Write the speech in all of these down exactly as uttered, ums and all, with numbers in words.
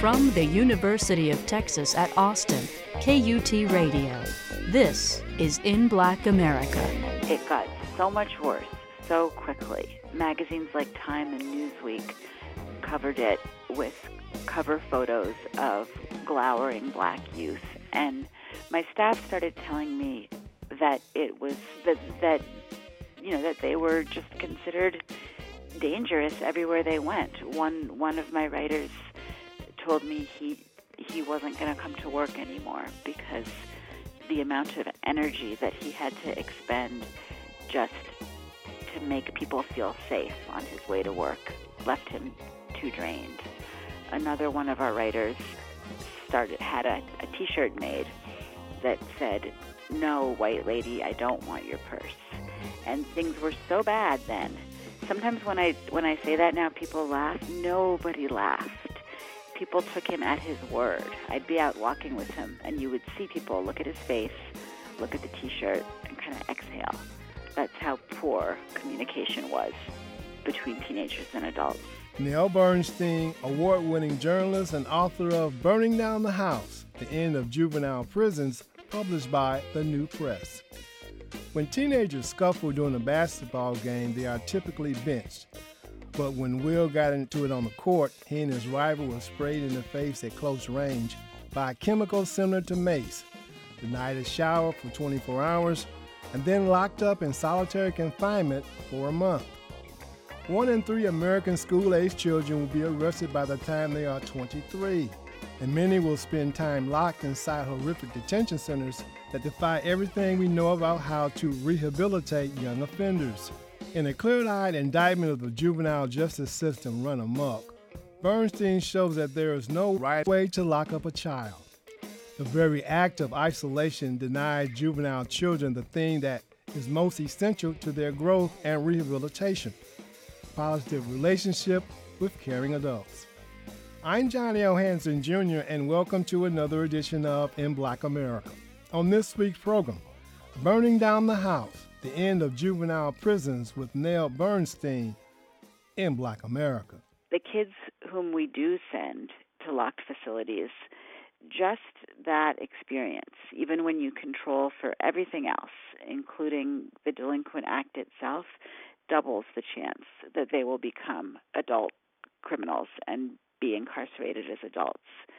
From the University of Texas at Austin, K U T Radio, this is In Black America. It got so much worse so quickly. Magazines like Time and Newsweek covered it with cover photos of glowering black youth. And my staff started telling me that it was, that, that you know, that they were just considered dangerous everywhere they went. One one of my writers told me he he wasn't going to come to work anymore because the amount of energy that he had to expend just to make people feel safe on his way to work left him too drained. Another one of our writers started had a, a T-shirt made that said, "No, white lady, I don't want your purse." And things were so bad then. Sometimes when I when I say that now, people laugh. Nobody laughed. People took him at his word. I'd be out walking with him, and you would see people look at his face, look at the T-shirt, and kind of exhale. That's how poor communication was between teenagers and adults. Nell Bernstein, award-winning journalist and author of Burning Down the House, The End of Juvenile Prisons, published by The New Press. When teenagers scuffle during a basketball game, they are typically benched. But when Will got into it on the court, he and his rival were sprayed in the face at close range by a chemical similar to mace, denied a shower for twenty-four hours, and then locked up in solitary confinement for a month. One in three American school-age children will be arrested by the time they are twenty-three, and many will spend time locked inside horrific detention centers that defy everything we know about how to rehabilitate young offenders. In a clear-eyed indictment of the juvenile justice system run amok, Bernstein shows that there is no right way to lock up a child. The very act of isolation denies juvenile children the thing that is most essential to their growth and rehabilitation: positive relationship with caring adults. I'm Johnny L. Hanson, Junior, and welcome to another edition of In Black America. On this week's program, Burning Down the House, The End of Juvenile Prisons with Nell Bernstein in Black America. The kids whom we do send to locked facilities, just that experience, even when you control for everything else, including the delinquent act itself, doubles the chance that they will become adult criminals and be incarcerated as adults.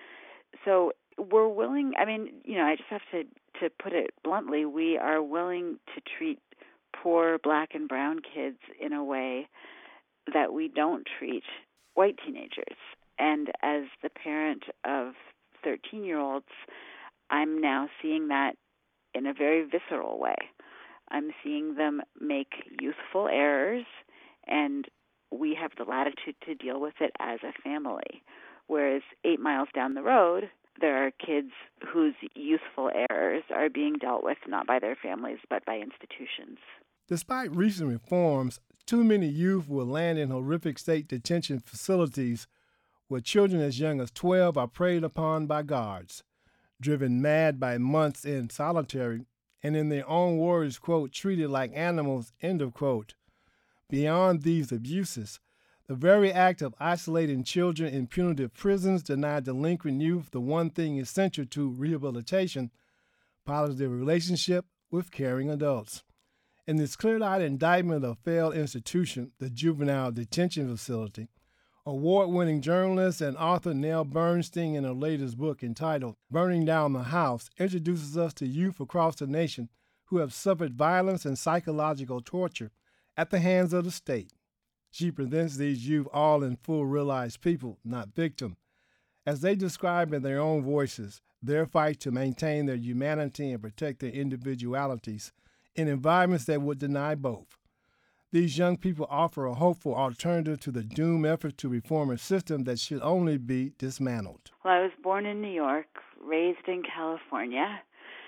So we're willing, I mean, you know, I just have to, to put it bluntly, we are willing to treat poor black and brown kids in a way that we don't treat white teenagers. And as the parent of thirteen-year-olds, I'm now seeing that in a very visceral way. I'm seeing them make youthful errors, and we have the latitude to deal with it as a family. Whereas eight miles down the road, there are kids whose youthful errors are being dealt with not by their families, but by institutions. Despite recent reforms, too many youth will land in horrific state detention facilities where children as young as twelve are preyed upon by guards, driven mad by months in solitary, and in their own words, quote, treated like animals, end of quote. Beyond these abuses, the very act of isolating children in punitive prisons denied delinquent youth the one thing essential to rehabilitation: positive relationship with caring adults. In this clear-eyed indictment of a failed institution, the juvenile detention facility, award-winning journalist and author Nell Bernstein, in her latest book entitled Burning Down the House, introduces us to youth across the nation who have suffered violence and psychological torture at the hands of the state. She presents these youth all in full realized people, not victim, as they describe in their own voices their fight to maintain their humanity and protect their individualities in environments that would deny both. These young people offer a hopeful alternative to the doomed effort to reform a system that should only be dismantled. Well, I was born in New York, raised in California,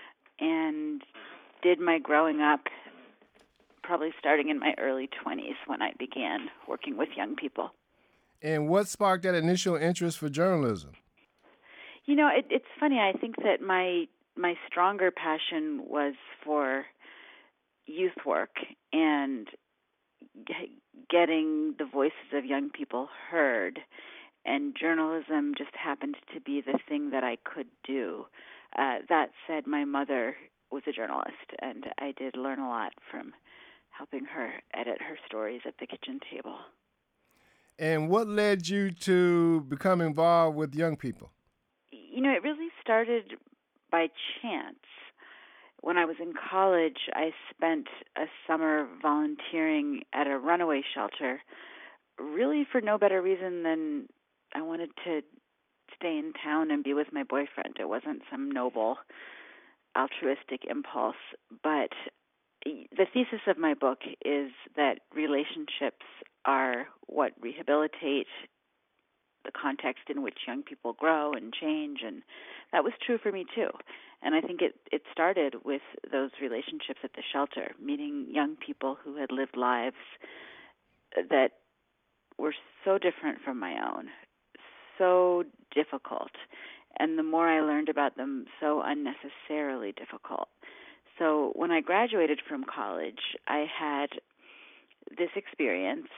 and did my growing up probably starting in my early twenties when I began working with young people. And what sparked that initial interest for journalism? You know, it, it's funny. I think that my my stronger passion was for youth work and getting the voices of young people heard and journalism just happened to be the thing that I could do. Uh, that said, my mother was a journalist, and I did learn a lot from helping her edit her stories at the kitchen table. And what led you to become involved with young people? You know, it really started by chance. When I was in college, I spent a summer volunteering at a runaway shelter, really for no better reason than I wanted to stay in town and be with my boyfriend. It wasn't some noble, altruistic impulse. But the thesis of my book is that relationships are what rehabilitate the context in which young people grow and change, and that was true for me too. And I think it, it started with those relationships at the shelter, meeting young people who had lived lives that were so different from my own, so difficult, and the more I learned about them, so unnecessarily difficult. So when I graduated from college, I had this experience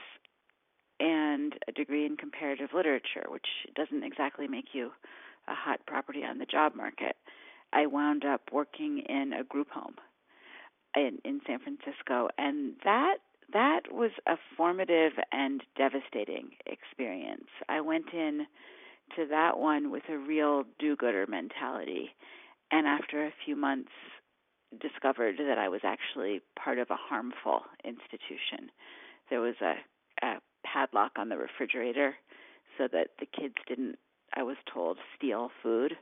and a degree in comparative literature, which doesn't exactly make you a hot property on the job market. I wound up working in a group home in, in San Francisco, and that that was a formative and devastating experience. I went in to that one with a real do-gooder mentality, and after a few months discovered that I was actually part of a harmful institution. There was a, a padlock on the refrigerator so that the kids didn't, I was told, steal food.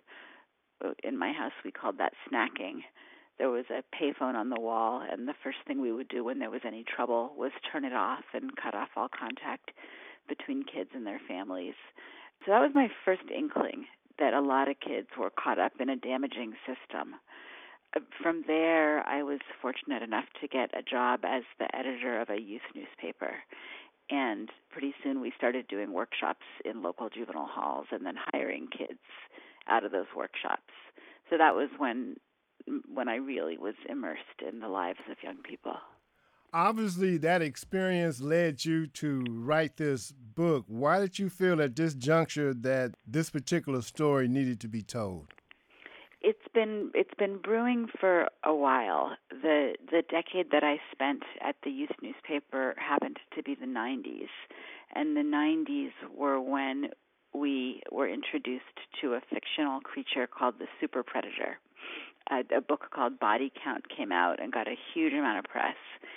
In my house, we called that snacking. There was a payphone on the wall, and the first thing we would do when there was any trouble was turn it off and cut off all contact between kids and their families. So that was my first inkling that a lot of kids were caught up in a damaging system. From there, I was fortunate enough to get a job as the editor of a youth newspaper. And pretty soon we started doing workshops in local juvenile halls and then hiring kids out of those workshops. So that was when when I really was immersed in the lives of young people. Obviously, that experience led you to write this book. Why did you feel at this juncture that this particular story needed to be told? It's been it's been brewing for a while. The the decade that I spent at the youth newspaper happened to be the nineties, and the nineties were when we were introduced to a fictional creature called the super predator. Uh, a book called Body Count came out and got a huge amount of press,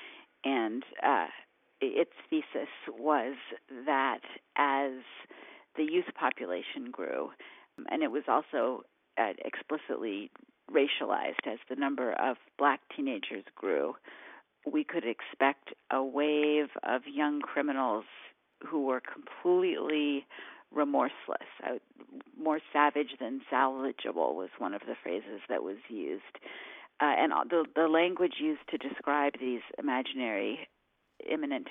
and uh, its thesis was that as the youth population grew, and it was also Uh, explicitly racialized as the number of black teenagers grew, we could expect a wave of young criminals who were completely remorseless. Uh, more savage than salvageable was one of the phrases that was used. Uh, and the, the language used to describe these imaginary imminent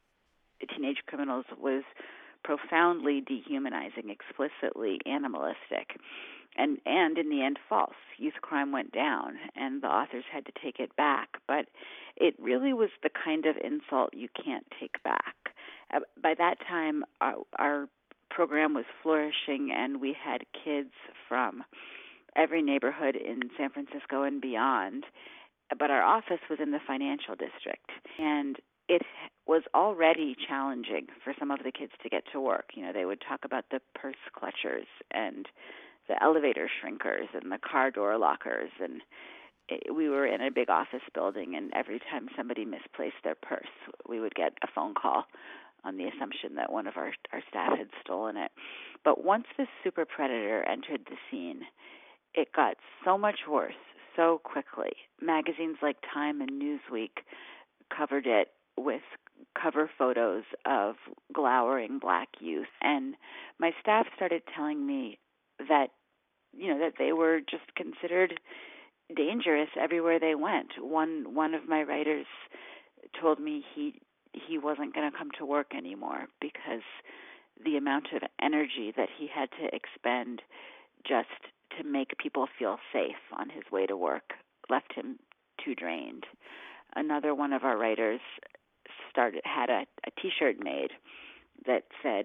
teenage criminals was profoundly dehumanizing, explicitly animalistic. And, and in the end, false. Youth crime went down, and the authors had to take it back. But it really was the kind of insult you can't take back. Uh, by that time, our, our program was flourishing, and we had kids from every neighborhood in San Francisco and beyond. But our office was in the financial district, and it was already challenging for some of the kids to get to work. You know, they would talk about the purse clutchers and the elevator shrinkers and the car door lockers, and it, we were in a big office building, and every time somebody misplaced their purse, we would get a phone call on the assumption that one of our, our staff had stolen it. But once the super predator entered the scene, it got so much worse so quickly. Magazines like Time and Newsweek covered it with cover photos of glowering black youth, and my staff started telling me that, you know, that they were just considered dangerous everywhere they went. One one of my writers told me he he wasn't going to come to work anymore because the amount of energy that he had to expend just to make people feel safe on his way to work left him too drained. Another one of our writers started had a, a T-shirt made that said,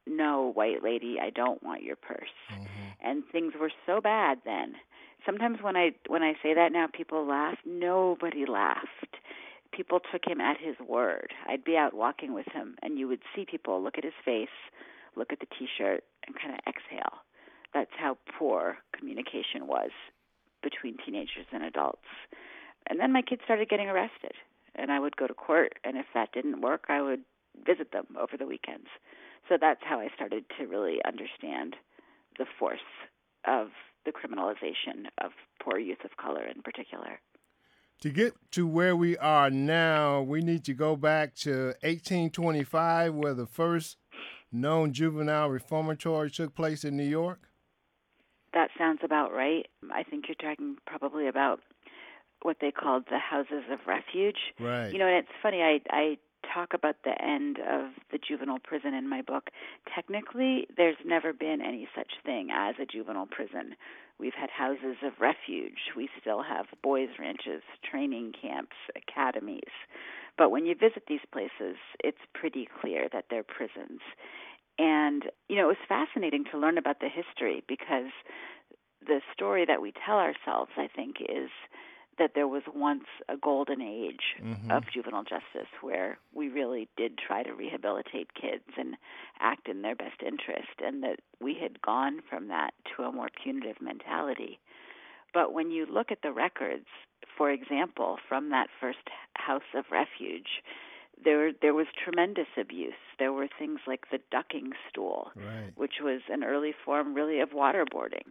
no, white lady, I don't want your purse. Mm-hmm. And things were so bad then. Sometimes when I when I say that now, people laugh. Nobody laughed. People took him at his word. I'd be out walking with him, and you would see people look at his face, look at the T-shirt, and kind of exhale. That's how poor communication was between teenagers and adults. And then my kids started getting arrested, and I would go to court, and if that didn't work, I would visit them over the weekends. So that's how I started to really understand the force of the criminalization of poor youth of color in particular. To get to where we are now, we need to go back to eighteen twenty-five, where the first known juvenile reformatory took place in New York. That sounds about right. I think you're talking probably about what they called the houses of refuge. Right. You know, and it's funny, I, I talk about the end of the juvenile prison in my book. Technically, there's never been any such thing as a juvenile prison. We've had houses of refuge. We still have boys' ranches, training camps, academies. But when you visit these places, it's pretty clear that they're prisons. And, you know, it was fascinating to learn about the history, because the story that we tell ourselves, I think, is that there was once a golden age mm-hmm. of juvenile justice where we really did try to rehabilitate kids and act in their best interest, and that we had gone from that to a more punitive mentality. But when you look at the records, for example, from that first house of refuge, there there was tremendous abuse. There were things like the ducking stool, right. which was an early form really of waterboarding.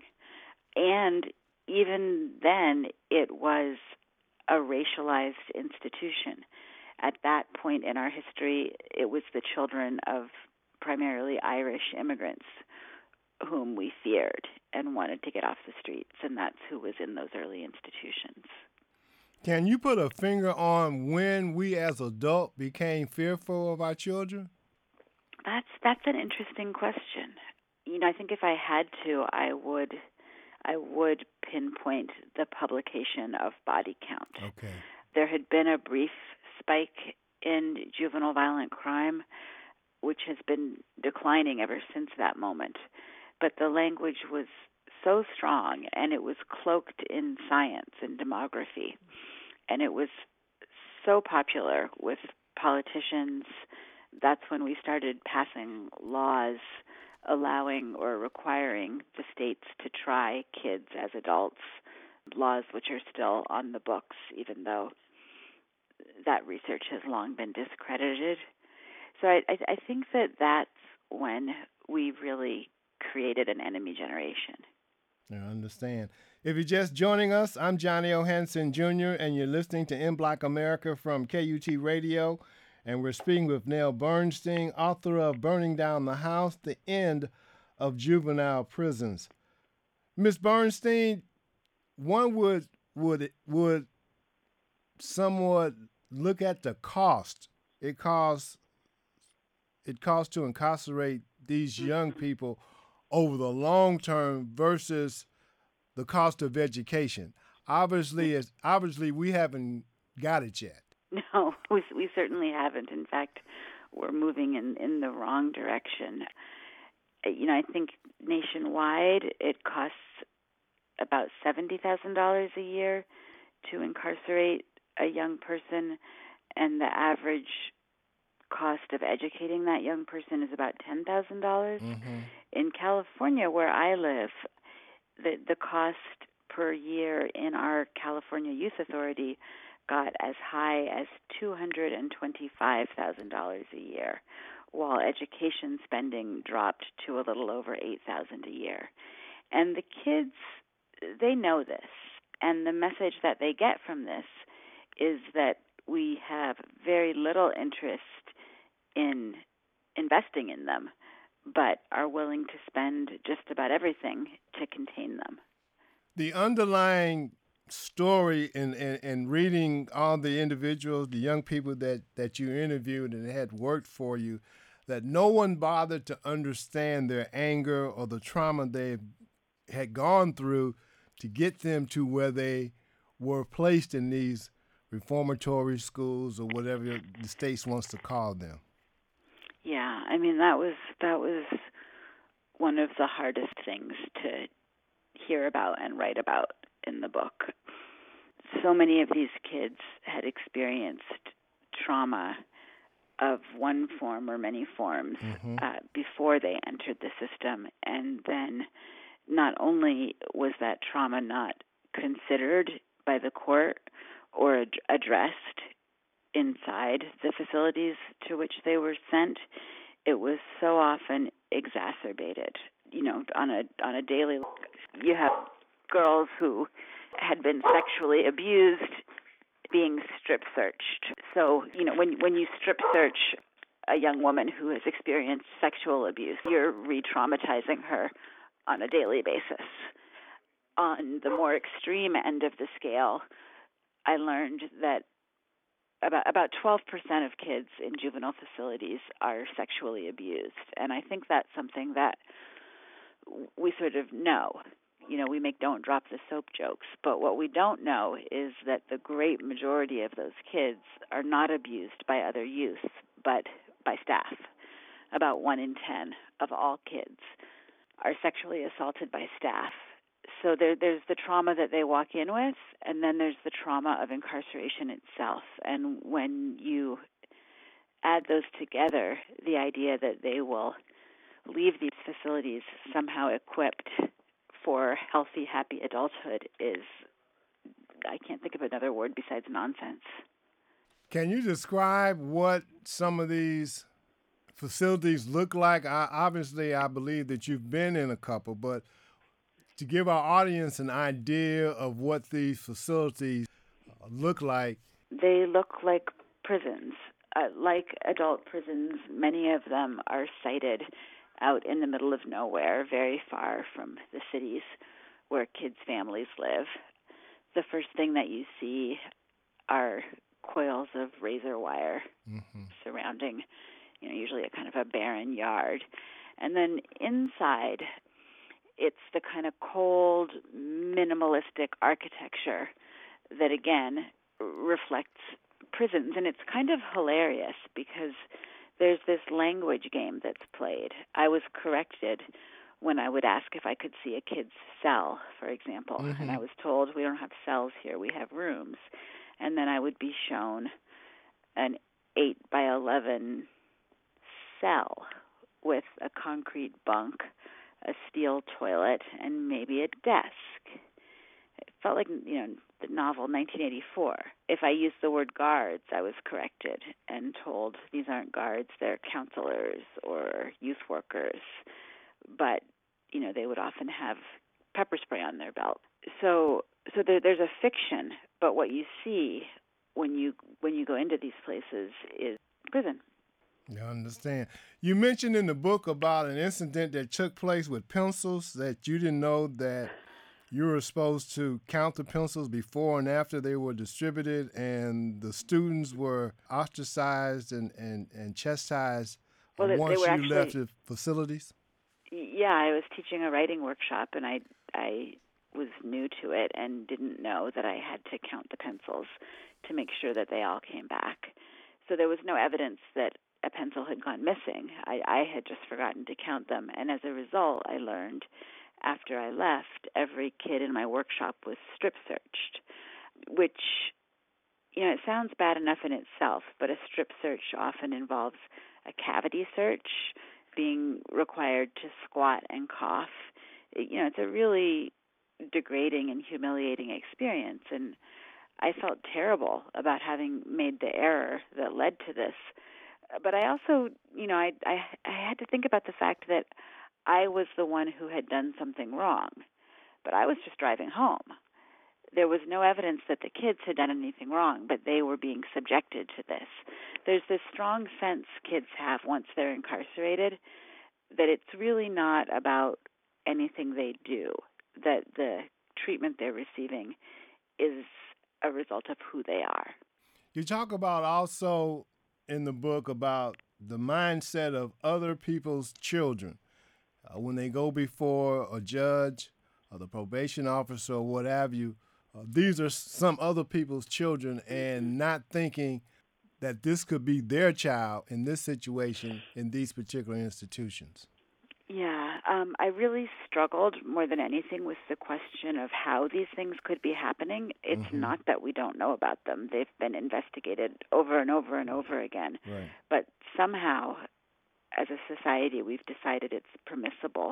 And even then, it was a racialized institution. At that point in our history, it was the children of primarily Irish immigrants whom we feared and wanted to get off the streets, and that's who was in those early institutions. Can you put a finger on when we as adults became fearful of our children? That's that's an interesting question. You know, I think if I had to, I would I would pinpoint the publication of Body Count. Okay. There had been a brief spike in juvenile violent crime, which has been declining ever since that moment. But the language was so strong, and it was cloaked in science and demography, and it was so popular with politicians. That's when we started passing laws allowing or requiring the states to try kids as adults, laws which are still on the books, even though that research has long been discredited. So I, I think that that's when we really created an enemy generation. I understand. If you're just joining us, I'm Johnny O. Hansen, Junior, and you're listening to In Black America from K U T Radio. And we're speaking with Nell Bernstein, author of Burning Down the House, The End of Juvenile Prisons. Miz Bernstein, one would would would somewhat look at the cost. It costs it costs to incarcerate these young people over the long term versus the cost of education. Obviously, it's, obviously we haven't got it yet. No, we, we certainly haven't. In fact, we're moving in, in the wrong direction. You know, I think nationwide it costs about seventy thousand dollars a year to incarcerate a young person, and the average cost of educating that young person is about ten thousand dollars. Mm-hmm. In California, where I live, the the cost per year in our California Youth Authority got as high as two hundred twenty-five thousand dollars a year, while education spending dropped to a little over eight thousand dollars a year. And the kids, they know this, and the message that they get from this is that we have very little interest in investing in them, but are willing to spend just about everything to contain them. The underlying story in, in, in reading all the individuals, the young people that, that you interviewed and had worked for you, that no one bothered to understand their anger or the trauma they had gone through to get them to where they were placed in these reformatory schools or whatever the state wants to call them. Yeah, I mean that was that was one of the hardest things to hear about and write about in the book. So many of these kids had experienced trauma of one form or many forms mm-hmm. uh, before they entered the system. And then not only was that trauma not considered by the court or ad- addressed inside the facilities to which they were sent, it was so often exacerbated. You know, on a on a daily, you have girls who had been sexually abused being strip searched. So, you know, when when you strip search a young woman who has experienced sexual abuse, you're re-traumatizing her on a daily basis. On the more extreme end of the scale, I learned that about about twelve percent of kids in juvenile facilities are sexually abused. And I think that's something that we sort of know. You know, we make don't drop the soap jokes, but what we don't know is that the great majority of those kids are not abused by other youth, but by staff. About one in ten of all kids are sexually assaulted by staff. So there, there's the trauma that they walk in with, and then there's the trauma of incarceration itself. And when you add those together, the idea that they will leave these facilities somehow equipped for healthy, happy adulthood is, I can't think of another word besides nonsense. Can you describe what some of these facilities look like? I, obviously, I believe that you've been in a couple, but to give our audience an idea of what these facilities look like. They look like prisons. Uh, like adult prisons, many of them are sited out in the middle of nowhere, very far from the cities where kids' families live. The first thing that you see are coils of razor wire mm-hmm. surrounding, you know, usually a kind of a barren yard. And then inside, it's the kind of cold, minimalistic architecture that, again, reflects prisons. And it's kind of hilarious because there's this language game that's played. I was corrected when I would ask if I could see a kid's cell, for example. Mm-hmm. And I was told, we don't have cells here, we have rooms. And then I would be shown an eight by eleven cell with a concrete bunk, a steel toilet, and maybe a desk. It felt like, you know, the novel nineteen eighty-four. If I used the word guards, I was corrected and told these aren't guards, they're counselors or youth workers. But, you know, they would often have pepper spray on their belt. So so there, there's a fiction, but what you see when you when you go into these places is prison. I understand. You mentioned in the book about an incident that took place with pencils, that you didn't know that you were supposed to count the pencils before and after they were distributed, and the students were ostracized and, and, and chastised well, once you actually left the facilities? Yeah, I was teaching a writing workshop, and I I was new to it and didn't know that I had to count the pencils to make sure that they all came back. So there was no evidence that a pencil had gone missing. I, I had just forgotten to count them, and as a result, I learned after I left, every kid in my workshop was strip searched, which, you know, it sounds bad enough in itself, but a strip search often involves a cavity search, being required to squat and cough. It, you know, it's a really degrading and humiliating experience, and I felt terrible about having made the error that led to this. But I also, you know, I, I, I had to think about the fact that I was the one who had done something wrong, but I was just driving home. There was no evidence that the kids had done anything wrong, but they were being subjected to this. There's this strong sense kids have once they're incarcerated that it's really not about anything they do, that the treatment they're receiving is a result of who they are. You talk about also in the book about the mindset of other people's children. Uh, when they go before a judge or the probation officer or what have you, uh, these are some other people's children, and not thinking that this could be their child in this situation in these particular institutions. Yeah, um, I really struggled more than anything with the question of how these things could be happening. It's Mm-hmm. not that we don't know about them. They've been investigated over and over and over again. Right. But somehow, as a society, we've decided it's permissible,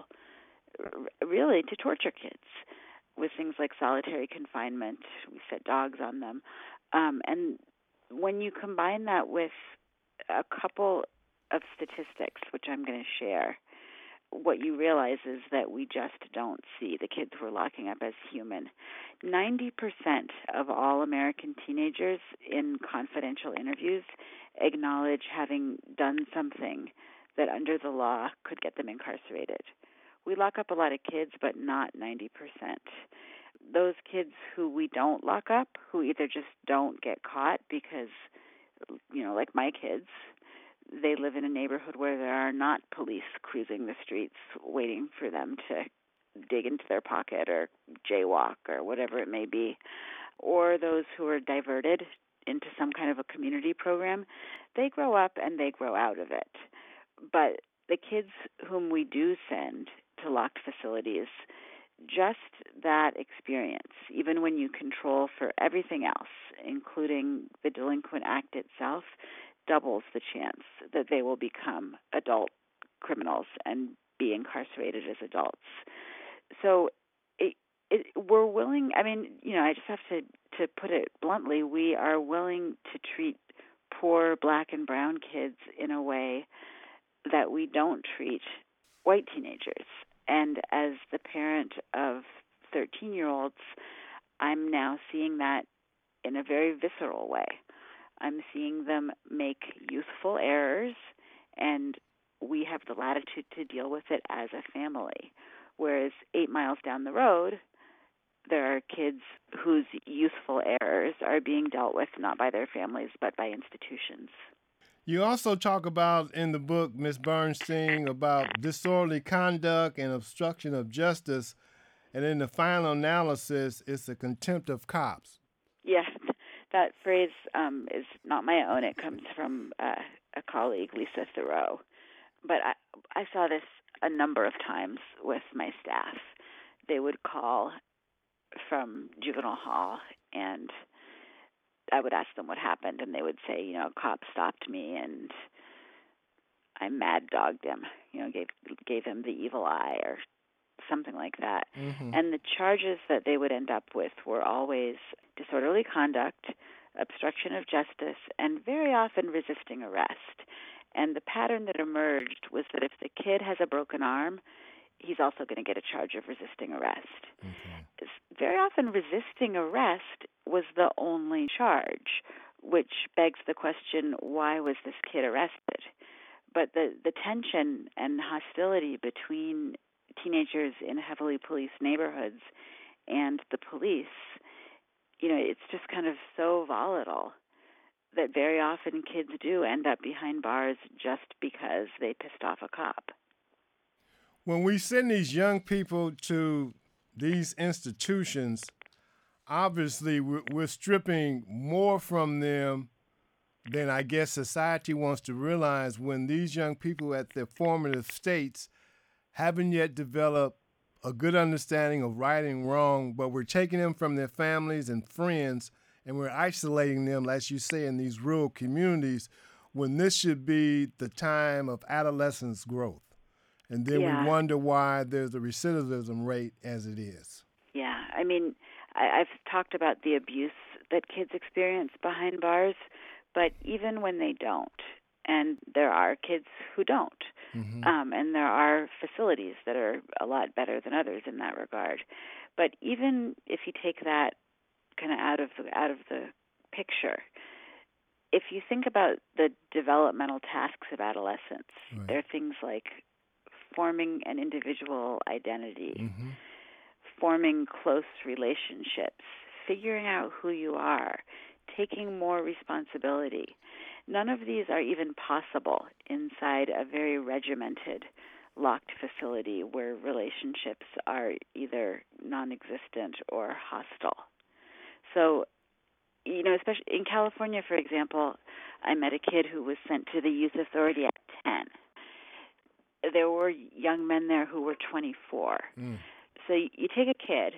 r- really, to torture kids with things like solitary confinement. We set dogs on them. Um, and when you combine that with a couple of statistics, which I'm going to share, what you realize is that we just don't see the kids we're locking up as human. ninety percent of all American teenagers in confidential interviews acknowledge having done something that under the law could get them incarcerated. We lock up a lot of kids, but not ninety percent. Those kids who we don't lock up, who either just don't get caught because, you know, like my kids, they live in a neighborhood where there are not police cruising the streets waiting for them to dig into their pocket or jaywalk or whatever it may be, or those who are diverted into some kind of a community program, they grow up and they grow out of it. But the kids whom we do send to locked facilities, just that experience, even when you control for everything else, including the delinquent act itself, doubles the chance that they will become adult criminals and be incarcerated as adults. So it, it, we're willing, I mean, you know, I just have to, to put it bluntly, we are willing to treat poor black and brown kids in a way that we don't treat white teenagers. And as the parent of thirteen-year-olds, I'm now seeing that in a very visceral way. I'm seeing them make youthful errors, and we have the latitude to deal with it as a family. Whereas eight miles down the road, there are kids whose youthful errors are being dealt with not by their families, but by institutions. You also talk about in the book, Miz Bernstein, about disorderly conduct and obstruction of justice, and in the final analysis, it's a contempt of cops. Yes, that phrase um, is not my own. It comes from uh, a colleague, Lisa Thoreau. But I, I saw this a number of times with my staff. They would call from juvenile hall, and I would ask them what happened, and they would say, you know, a cop stopped me, and I mad dogged him, you know, gave gave him the evil eye or something like that. Mm-hmm. And the charges that they would end up with were always disorderly conduct, obstruction of justice, and very often resisting arrest. And the pattern that emerged was that if the kid has a broken arm, he's also going to get a charge of resisting arrest. Okay. Very often resisting arrest was the only charge, which begs the question, why was this kid arrested? But the, the tension and hostility between teenagers in heavily policed neighborhoods and the police, you know, it's just kind of so volatile that very often kids do end up behind bars just because they pissed off a cop. When we send these young people to these institutions, obviously we're, we're stripping more from them than I guess society wants to realize when these young people at their formative states haven't yet developed a good understanding of right and wrong, but we're taking them from their families and friends and we're isolating them, as you say, in these rural communities when this should be the time of adolescence growth. And then yeah. we wonder why there's a recidivism rate as it is. Yeah, I mean, I, I've talked about the abuse that kids experience behind bars, but even when they don't, and there are kids who don't, mm-hmm. um, and there are facilities that are a lot better than others in that regard. But even if you take that kind of out of the, out of the picture, if you think about the developmental tasks of adolescence, right. there are things like forming an individual identity, mm-hmm. forming close relationships, figuring out who you are, taking more responsibility. None of these are even possible inside a very regimented, locked facility where relationships are either non-existent or hostile. So, you know, especially in California, for example, I met a kid who was sent to the youth authority at ten. there were young men there who were twenty-four. Mm. So you take a kid,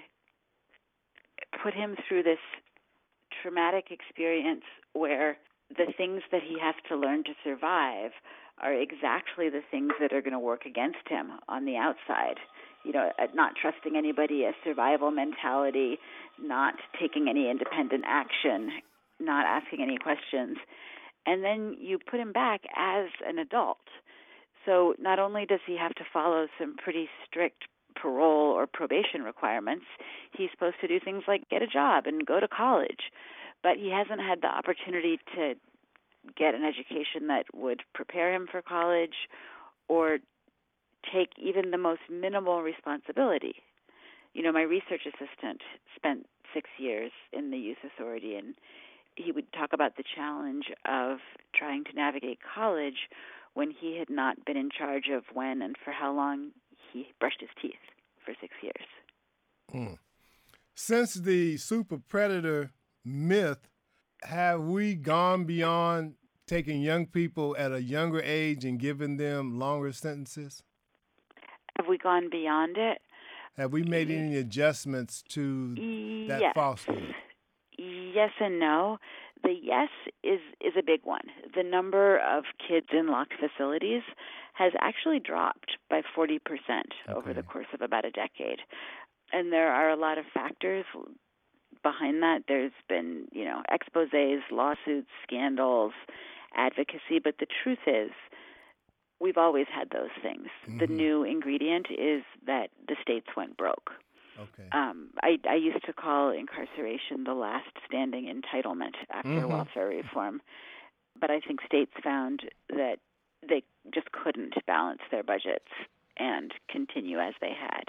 put him through this traumatic experience where the things that he has to learn to survive are exactly the things that are going to work against him on the outside. You know, not trusting anybody, a survival mentality, not taking any independent action, not asking any questions. And then you put him back as an adult. So not only does he have to follow some pretty strict parole or probation requirements, he's supposed to do things like get a job and go to college, but he hasn't had the opportunity to get an education that would prepare him for college or take even the most minimal responsibility. You know, my research assistant spent six years in the youth authority, and he would talk about the challenge of trying to navigate college when he had not been in charge of when and for how long he brushed his teeth for six years. Mm. Since the super predator myth, have we gone beyond taking young people at a younger age and giving them longer sentences? Have we gone beyond it? Have we made any adjustments to that yes. falsehood? Yes and no. The yes is, is a big one. The number of kids in locked facilities has actually dropped by forty percent okay. over the course of about a decade. And there are a lot of factors behind that. There's been, you know, exposés, lawsuits, scandals, advocacy. But the truth is, we've always had those things. Mm-hmm. The new ingredient is that the states went broke. Okay. Um, I, I used to call incarceration the last standing entitlement after mm-hmm. welfare reform, but I think states found that they just couldn't balance their budgets and continue as they had.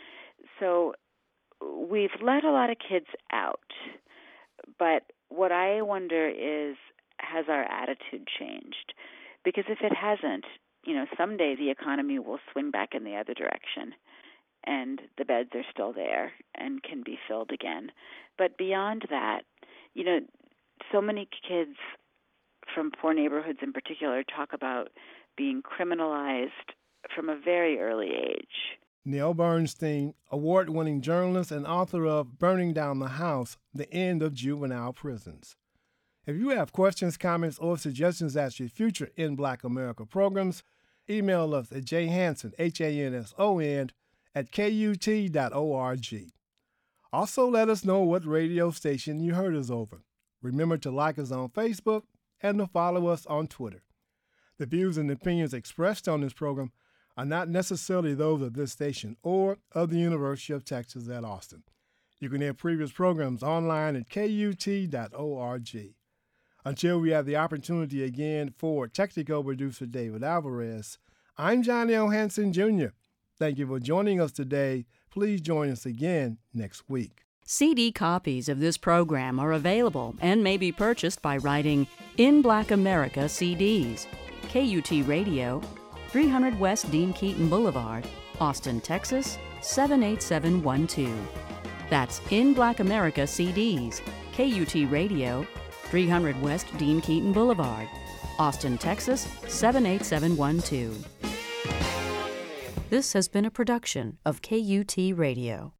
So we've let a lot of kids out, but what I wonder is, has our attitude changed? Because if it hasn't, you know, someday the economy will swing back in the other direction, and the beds are still there and can be filled again. But beyond that, you know, so many kids from poor neighborhoods in particular talk about being criminalized from a very early age. Nell Bernstein, award-winning journalist and author of Burning Down the House, The End of Juvenile Prisons. If you have questions, comments, or suggestions as to future In Black America programs, email us at jhanson, H A N S O N, at K U T dot org. Also, let us know what radio station you heard us over. Remember to like us on Facebook and to follow us on Twitter. The views and opinions expressed on this program are not necessarily those of this station or of the University of Texas at Austin. You can hear previous programs online at K U T dot org. Until we have the opportunity again for technical producer David Alvarez, I'm Johnny O. Hanson, Junior Thank you for joining us today. Please join us again next week. C D copies of this program are available and may be purchased by writing In Black America C Ds, K U T Radio, three hundred West Dean Keaton Boulevard, Austin, Texas, seven eight seven one two. That's In Black America C Ds, K U T Radio, three hundred West Dean Keaton Boulevard, Austin, Texas, seven eight seven one two. This has been a production of K U T Radio.